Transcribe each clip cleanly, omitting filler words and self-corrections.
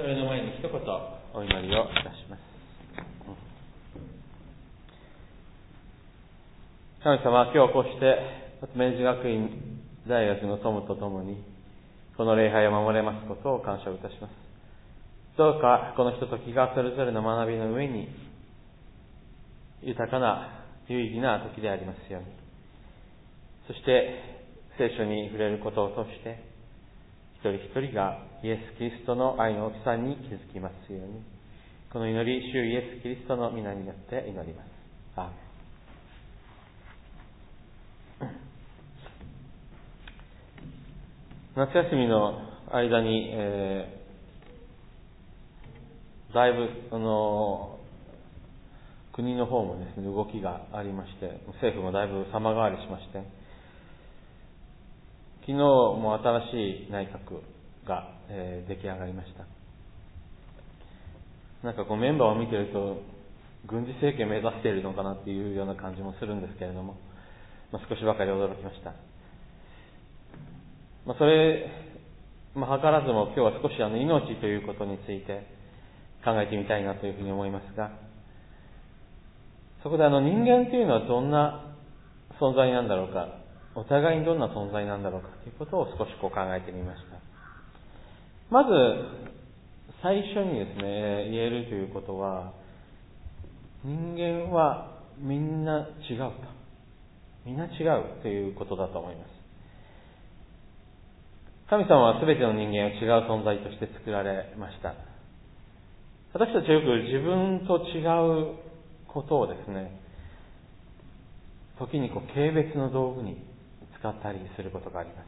それの前に一言お祈りをいたします。神様、今日こうして明治学院大学の友とともにこの礼拝を守れますことを感謝をいたします。どうかこのひとときがそれぞれの学びの上に豊かな有意義な時でありますように、そして聖書に触れることを通して一人一人がイエス・キリストの愛の大きさに気づきますように、この祈り、主イエス・キリストの皆によって祈ります。アーメン。夏休みの間に、だいぶ国の方もですね、動きがありまして、政府もだいぶ様変わりしまして、昨日も新しい内閣が、出来上がりました。なんかメンバーを見てると軍事政権目指しているのかなっていうような感じもするんですけれども、少しばかり驚きました。それ、図らずも今日は少し命ということについて考えてみたいなというふうに思いますが、そこで人間というのはどんな存在なんだろうか、お互いにどんな存在なんだろうかということを少し考えてみました。まず最初にですね、言えるということは、人間はみんな違うと、みんな違うということだと思います。神様は全ての人間を違う存在として作られました。私たちはよく自分と違うことをですね、時に軽蔑の道具に使ったりすることがあります。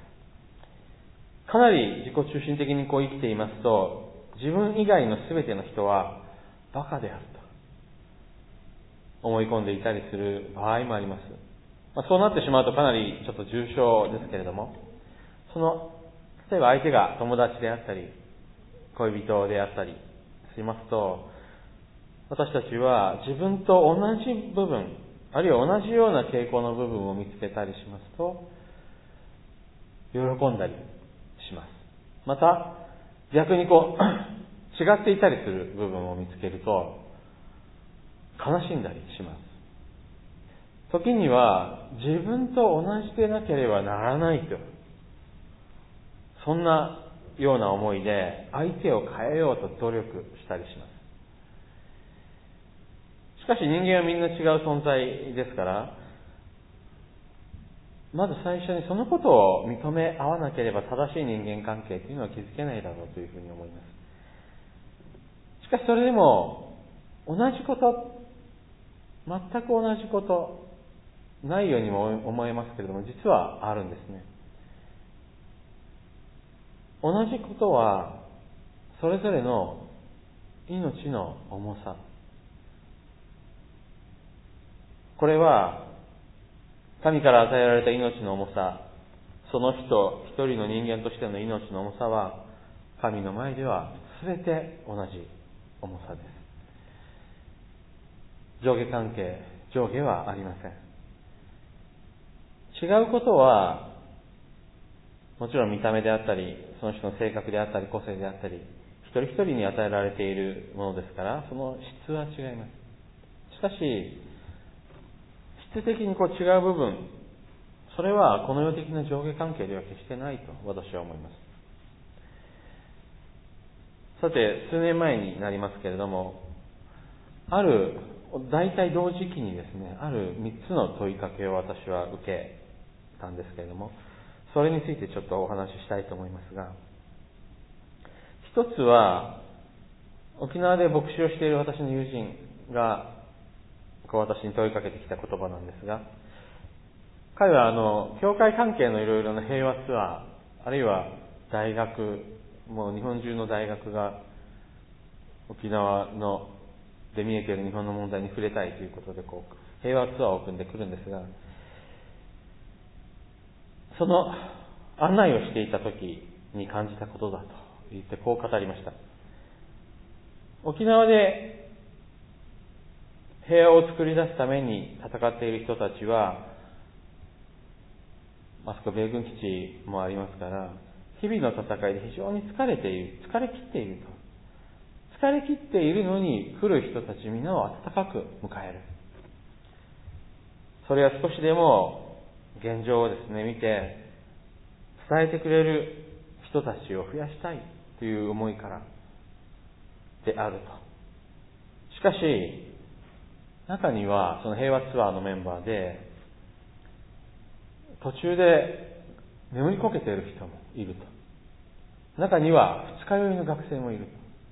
かなり自己中心的に生きていますと、自分以外の全ての人はバカであると思い込んでいたりする場合もあります。そうなってしまうとかなりちょっと重症ですけれども、例えば相手が友達であったり恋人であったりしますと、私たちは自分と同じ部分、あるいは同じような傾向の部分を見つけたりしますと喜んだりします。また逆に違っていたりする部分を見つけると悲しんだりします。時には自分と同じでなければならないと、そんなような思いで相手を変えようと努力したりします。しかし人間はみんな違う存在ですから、まず最初にそのことを認め合わなければ正しい人間関係というのは築けないだろうというふうに思います。しかしそれでも同じこと、全く同じことないようにも思えますけれども、実はあるんですね。同じことはそれぞれの命の重さ、これは神から与えられた命の重さ、その人一人の人間としての命の重さは神の前では全て同じ重さです。上下関係、上下はありません。違うことはもちろん見た目であったり、その人の性格であったり、個性であったり、一人一人に与えられているものですから、その質は違います。しかし質的に違う部分、それはこの世的な上下関係では決してないと私は思います。さて、数年前になりますけれども、大体同時期にですね、ある3つの問いかけを私は受けたんですけれども、それについてちょっとお話ししたいと思いますが、一つは沖縄で牧師をしている私の友人が私に問いかけてきた言葉なんですが、彼は教会関係のいろいろな平和ツアー、あるいは大学、もう日本中の大学が沖縄で見えている日本の問題に触れたいということで平和ツアーを組んでくるんですが、その案内をしていた時に感じたことだと言ってこう語りました。沖縄で平和を作り出すために戦っている人たちは、あそこ米軍基地もありますから、日々の戦いで非常に疲れ切っていると。 疲れ切っているのに来る人たちみんなを温かく迎える。それは少しでも現状をですね、見て伝えてくれる人たちを増やしたいという思いからであると。しかし、中にはその平和ツアーのメンバーで途中で眠りこけている人もいると。中には二日酔いの学生もいると。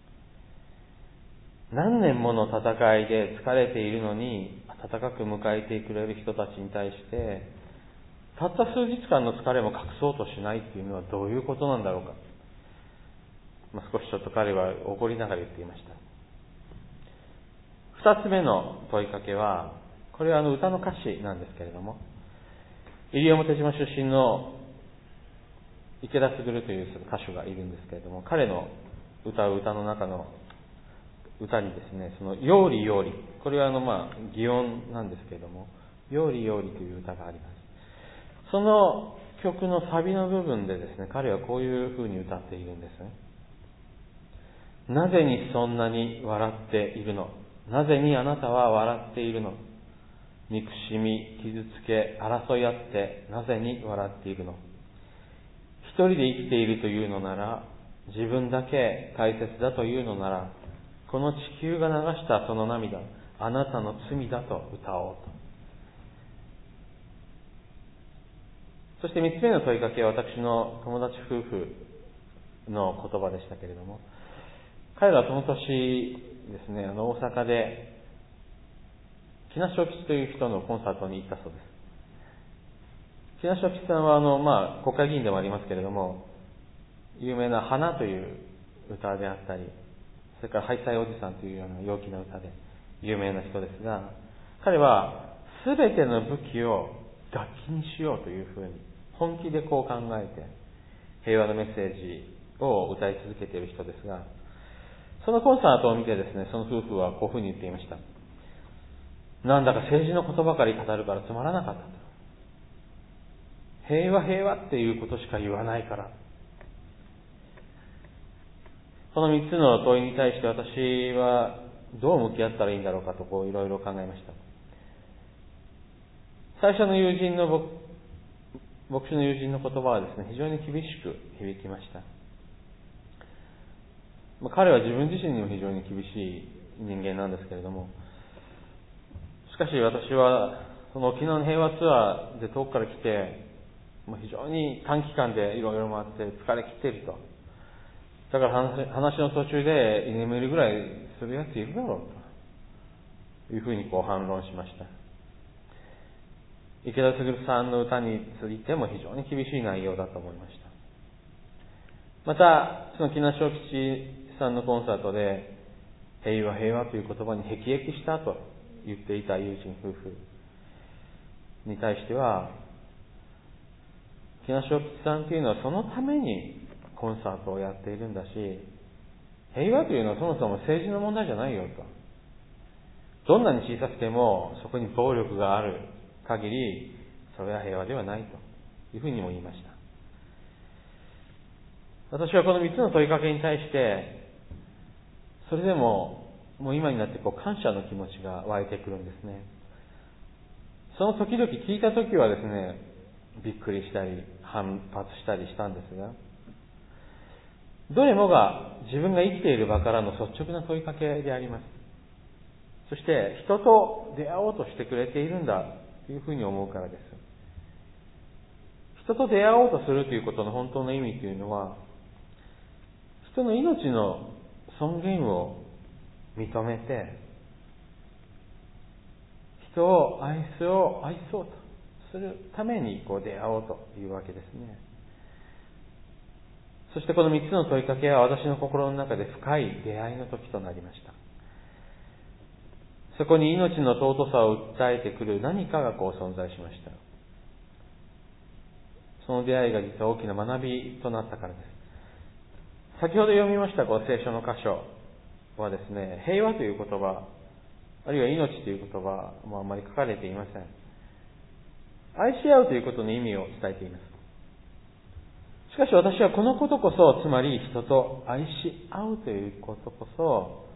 何年もの戦いで疲れているのに温かく迎えてくれる人たちに対してたった数日間の疲れも隠そうとしないっていうのはどういうことなんだろうか。少しちょっと彼は怒りながら言っていました。二つ目の問いかけは、これは歌の歌詞なんですけれども、西表島出身の池田卓という歌手がいるんですけれども、彼の歌う歌の中の歌にですね、そのようりようり、これは擬音なんですけれども、ようりようりという歌があります。その曲のサビの部分でですね、彼はこういう風に歌っているんですね。なぜにそんなに笑っているの？なぜにあなたは笑っているの？憎しみ、傷つけ、争い合ってなぜに笑っているの？一人で生きているというのなら、自分だけ大切だというのなら、この地球が流したその涙、あなたの罪だと歌おうと。そして三つ目の問いかけは私の友達夫婦の言葉でしたけれども、彼らはその年ですね、大阪で木梨昭吉という人のコンサートに行ったそうです。木梨昭吉さんは国会議員でもありますけれども、有名な花という歌であったり、それからハイサイおじさんというような陽気な歌で有名な人ですが、彼はすべての武器を楽器にしようというふうに本気でこう考えて平和のメッセージを歌い続けている人ですが、そのコンサートを見てですね、その夫婦はこういうふうに言っていました。なんだか政治のことばかり語るからつまらなかったと。平和平和っていうことしか言わないから。この3つの問いに対して私はどう向き合ったらいいんだろうかといろいろ考えました。最初の友人の牧師の友人の言葉はですね、非常に厳しく響きました。彼は自分自身にも非常に厳しい人間なんですけれども、しかし私はその沖縄の平和ツアーで遠くから来て、非常に短期間でいろいろ回って疲れ切っていると。だから話の途中で居眠りぐらいするやついるだろうというふうに反論しました。池田卓さんの歌についても非常に厳しい内容だと思いました。また、その木梨昭吉さんのコンサートで平和平和という言葉に辟易したと言っていた友人夫婦に対しては、木梨昭吉さんというのはそのためにコンサートをやっているんだし、平和というのはそもそも政治の問題じゃないよと。どんなに小さくてもそこに暴力がある限りそれは平和ではないというふうにも言いました。私はこの3つの問いかけに対してそれでもう今になって感謝の気持ちが湧いてくるんですね。その時々聞いた時はですね、びっくりしたり反発したりしたんですが、どれもが自分が生きている場からの率直な問いかけであります。そして人と出会おうとしてくれているんだというふうに思うからです。人と出会おうとするということの本当の意味というのは、人の命の尊厳を認めて、人を愛そうとするために出会おうというわけですね。そしてこの3つの問いかけは私の心の中で深い出会いの時となりました。そこに命の尊さを訴えてくる何かが存在しました。その出会いが実は大きな学びとなったからです。先ほど読みました聖書の箇所はですね、平和という言葉、あるいは命という言葉もあまり書かれていません。愛し合うということの意味を伝えています。しかし私はこのことこそ、つまり人と愛し合うということこそ、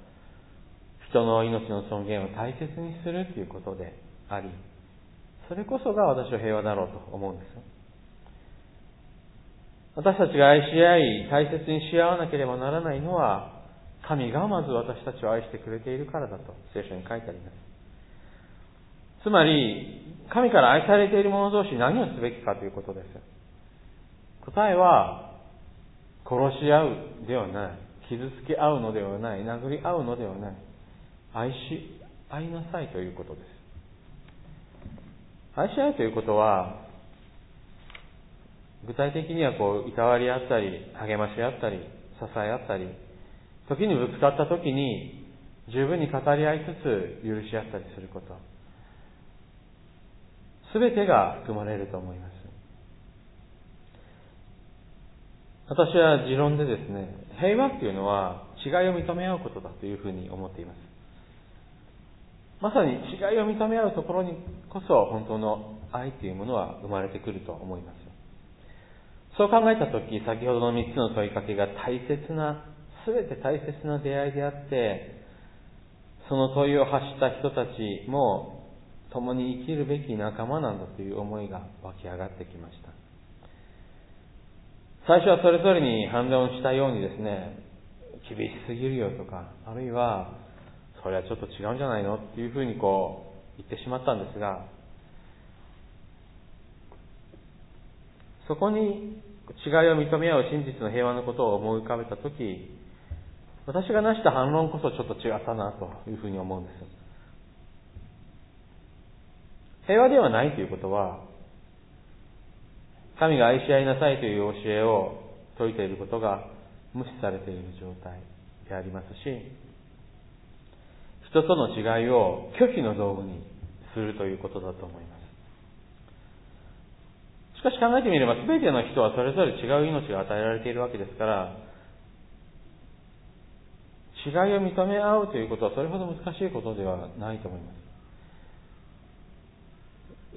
人の命の尊厳を大切にするということであり、それこそが私は平和だろうと思うんです。私たちが愛し合い、大切にし合わなければならないのは、神がまず私たちを愛してくれているからだと聖書に書いてあります。つまり、神から愛されている者同士何をすべきかということです。答えは、殺し合うではない、傷つけ合うのではない、殴り合うのではない、愛いなさいということです。愛し合うということは、具体的にはいたわり合ったり、励まし合ったり、支え合ったり、時にぶつかった時に十分に語り合いつつ許し合ったりすること。すべてが含まれると思います。私は持論でですね、平和っていうのは違いを認め合うことだというふうに思っています。まさに違いを認め合うところにこそ本当の愛というものは生まれてくると思います。そう考えたとき、先ほどの3つの問いかけが全て大切な出会いであって、その問いを発した人たちも共に生きるべき仲間なんだという思いが湧き上がってきました。最初はそれぞれに反論したようにですね、厳しすぎるよとか、あるいはそれはちょっと違うんじゃないのっていうふうに言ってしまったんですが、そこに違いを認め合う真実の平和のことを思い浮かべたとき、私が成した反論こそちょっと違ったなというふうに思うんです。平和ではないということは、神が愛し合いなさいという教えを説いていることが無視されている状態でありますし、人との違いを拒否の道具にするということだと思います。しかし考えてみれば、全ての人はそれぞれ違う命が与えられているわけですから、違いを認め合うということはそれほど難しいことではないと思います。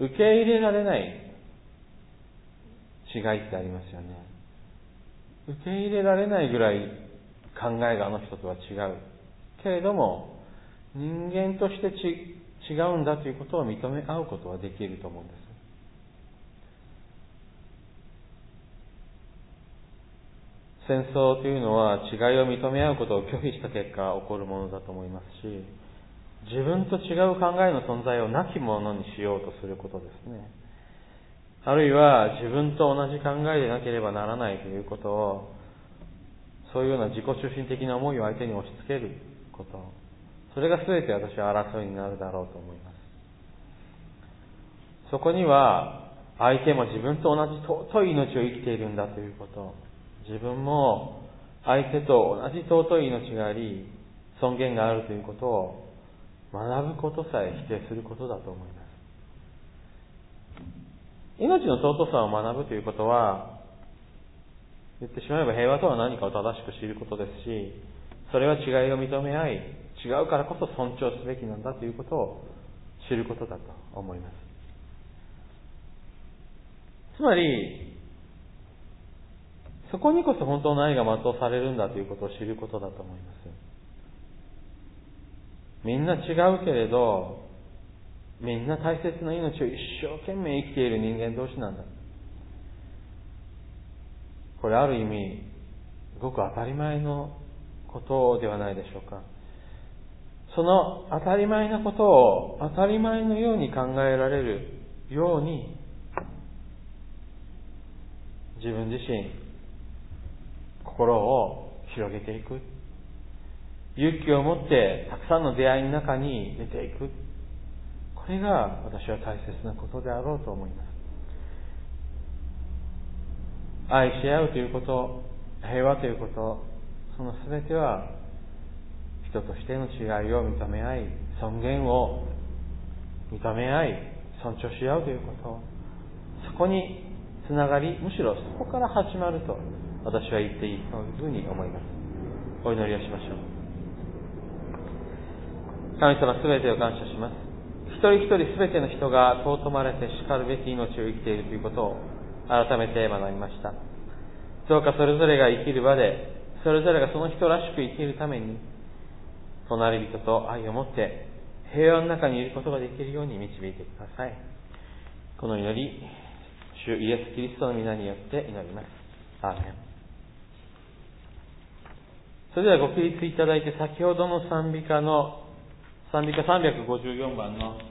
受け入れられない違いってありますよね。受け入れられないぐらい考えがあの人とは違う。けれども、人間として違うんだということを認め合うことはできると思うんです。戦争というのは違いを認め合うことを拒否した結果起こるものだと思いますし、自分と違う考えの存在をなきものにしようとすることですね。あるいは自分と同じ考えでなければならないということを、そういうような自己中心的な思いを相手に押し付けること、それが全て私は争いになるだろうと思います。そこには相手も自分と同じ尊い命を生きているんだということ、自分も相手と同じ尊い命があり尊厳があるということを学ぶことさえ否定することだと思います。命の尊さを学ぶということは、言ってしまえば平和とは何かを正しく知ることですし、それは違いを認め合い、違うからこそ尊重すべきなんだということを知ることだと思います。つまり、そこにこそ本当の愛が全うされるんだということを知ることだと思います。みんな違うけれど、みんな大切な命を一生懸命生きている人間同士なんだ。これある意味、ごく当たり前のことではないでしょうか。その当たり前なことを当たり前のように考えられるように、自分自身、心を広げていく。勇気を持ってたくさんの出会いの中に出ていく。これが私は大切なことであろうと思います。愛し合うということ、平和ということ、その全ては人としての違いを認め合い、尊厳を認め合い、尊重し合うということ、そこにつながり、むしろそこから始まると私は言っていいというふうに思います。お祈りをしましょう。神様、全てを感謝します。一人一人全ての人が尊まれてしかるべき命を生きているということを改めて学びました。どうかそれぞれが生きる場で、それぞれがその人らしく生きるために、 隣人と愛を持って平和の中にいることができるように導いてください。この祈り、主イエス・キリストの皆によって祈ります。アーメン。それではご起立いただいて、先ほどの賛美歌354番の